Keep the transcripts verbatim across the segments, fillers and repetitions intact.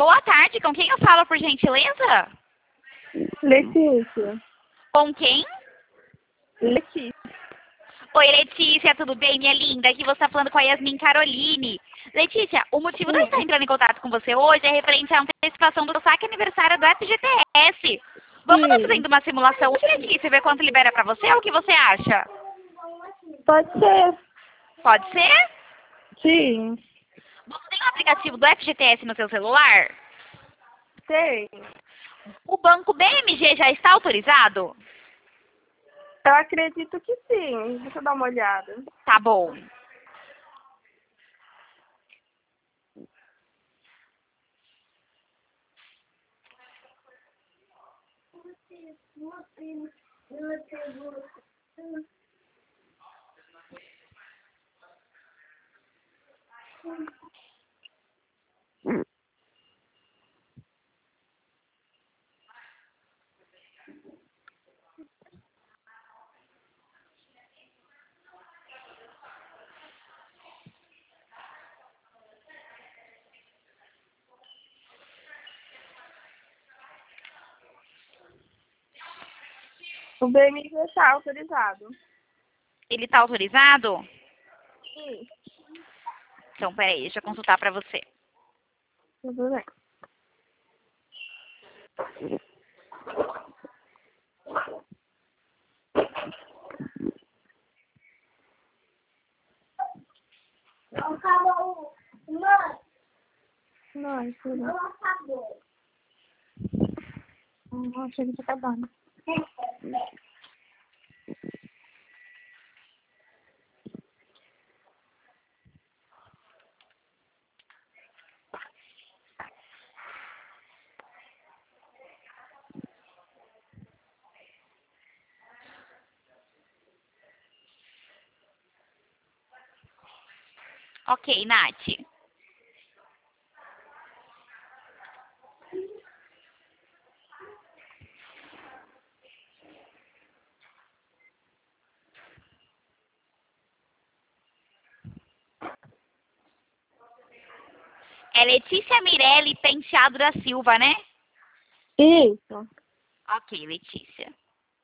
Boa tarde, com quem eu falo, por gentileza? Letícia. Com quem? Letícia. Oi, Letícia, tudo bem, minha linda? Aqui você está falando com a Yasmin Caroline. Letícia, o motivo de eu estar entrando em contato com você hoje é referente à antecipação do saque aniversário do F G T S. Vamos estar fazendo uma simulação hoje, Letícia, ver quanto libera para você ou o que você acha? Pode ser. Pode ser? Sim. Você tem o aplicativo do F G T S no seu celular? Tem. O banco B M G já está autorizado? Eu acredito que sim. Deixa eu dar uma olhada. Tá bom. O B M G está autorizado. Ele está autorizado? Sim. Então, peraí, deixa eu consultar para você. Tudo bem. Acabou. Mãe. Não, tudo bem. Não acabou. Não, achei que tinha acabado. Ok, Nath. É Letícia Mirelli Penteado da Silva, né? Isso. Ok, Letícia.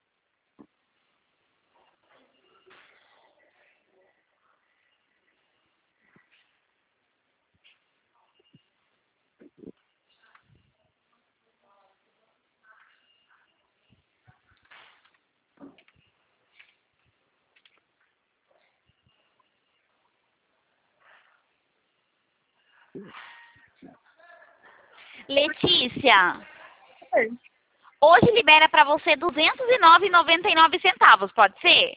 Letícia, Oi. hoje libera para você duzentos e nove reais e noventa e nove centavos, pode ser?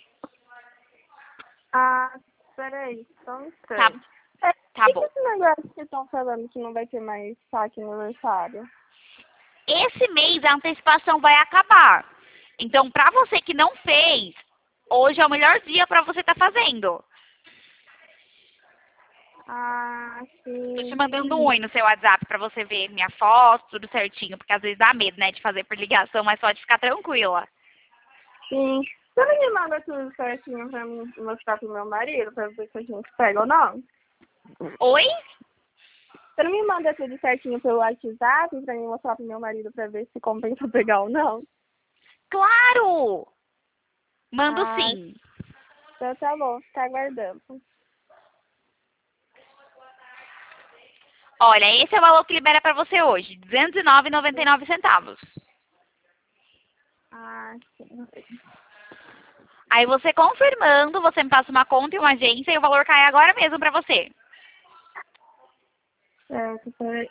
Ah, peraí. Só um Tá, instante. É, tá o que, que bom. esse negócio que estão falando que não vai ter mais saque aniversário? Esse mês a antecipação vai acabar. Então, para você que não fez, hoje é o melhor dia para você estar fazendo. Ah, Tô te sim. mandando um oi no seu WhatsApp para você ver minha foto, tudo certinho, porque às vezes dá medo, né, de fazer por ligação, mas pode ficar tranquila. Sim. Você não me manda tudo certinho pra mim mostrar pro meu marido, pra ver se a gente pega ou não? Oi? Você não me manda tudo certinho pelo WhatsApp pra mim mostrar pro meu marido pra ver se compensa pegar ou não? Claro! Mando Ah, sim. então tá bom, tá aguardando. Olha, esse é o valor que libera para você hoje, duzentos e nove reais e noventa e nove centavos. Ah, sim. Aí você confirmando, você me passa uma conta e uma agência e o valor cai agora mesmo para você. Certo, peraí.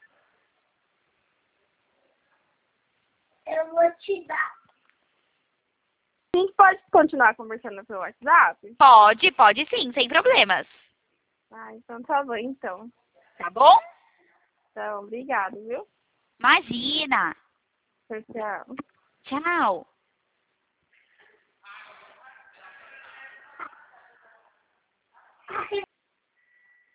Eu vou te dar. A gente pode continuar conversando pelo WhatsApp? Pode, pode sim, sem problemas. Ah, então tá bom, então. Tá bom? Então, obrigado, viu? Imagina. Tchau, Tchau. tchau.